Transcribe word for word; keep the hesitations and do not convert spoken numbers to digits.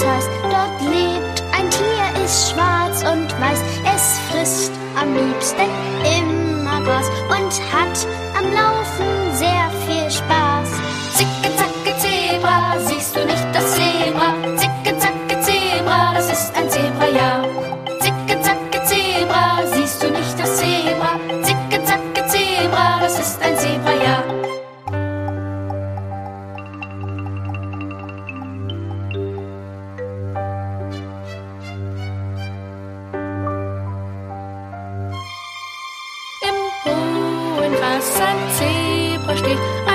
es heißt. Dort lebt ein Tier, ist schwarz und weiß. Es frisst am liebsten immer Gras und hat am Laufen sehr viel Spaß. Zicke, zacke, Zebra, siehst du nicht das Zebra? Zicke, zacke, Zebra, das ist ein Zebra, ja. Zicke, zacke, Zebra, siehst du nicht das Zebra? Zicke, zacke, Zebra, das ist ein Zebra, ja. Im hohen Gras ein Zebra steht.